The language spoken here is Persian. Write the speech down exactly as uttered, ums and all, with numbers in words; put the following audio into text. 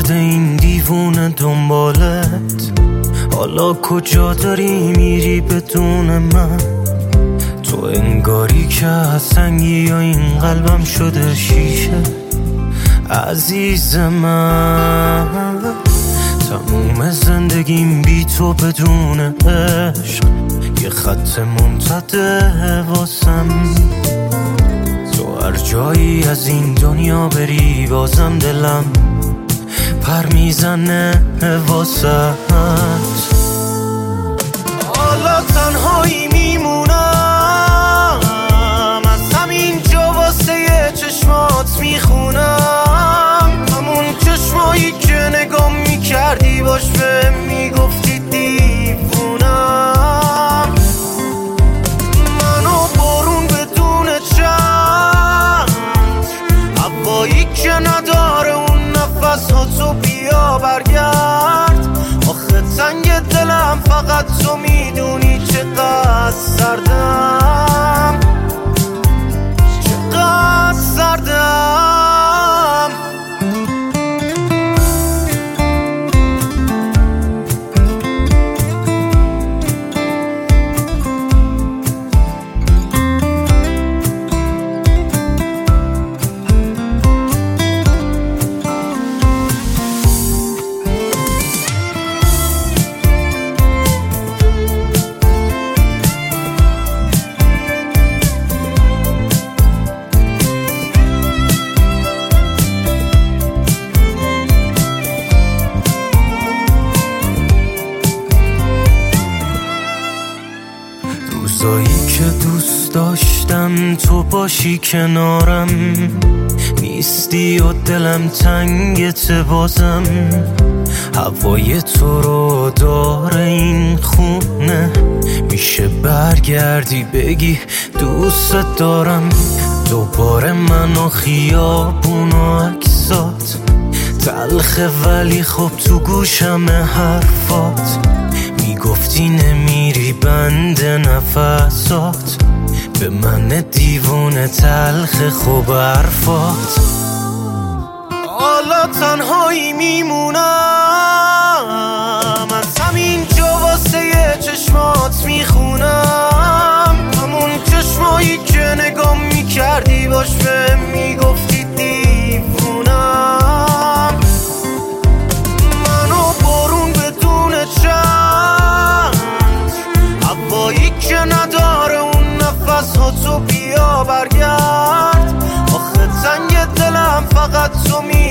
کرده این دیوونه دنبالت. حالا کجا داری میری بدون من؟ تو انگاری که سنگی یا این قلبم شده شیشه. عزیز من تموم زندگیم بی تو بدون عشق یه خط منتده واسم. تو هر جایی از این دنیا بری بازم دلم پر میزنه واسه. حالا تنهایی میمونم، از همین جا واسه چشمات میخونم. همون چشمایی که نگام میکردی باش به میگفتی دیوونم. منو بارون بدون چند، هوایی که نداره اون نفس ها، تو بیا برگرد. آخه تنگ دلم فقط تو میدونی چقدر سردم، چقدر سردم. روزایی که دوست داشتم تو باشی کنارم، نیستی و دلم تنگت بازم. هوای تو رو داره این خونه، میشه برگردی بگی دوست دارم. دوباره من و خیابون و عکسات تلخه ولی خب تو گوشم حرفات. میگفتی نمیری بند نفسات، به من دیوونه تلخ خوب حرفات. حالا تنهایی میمونم، از همین جا واسه چشمات میخونم. همون چشمایی که نگام میکردی باش به میگفتی دیوونم. منو بارون بدون چند، هوایی که نداره اون نفس ها، تو بیا برگرد. آخه تنگ دلم فقط تو می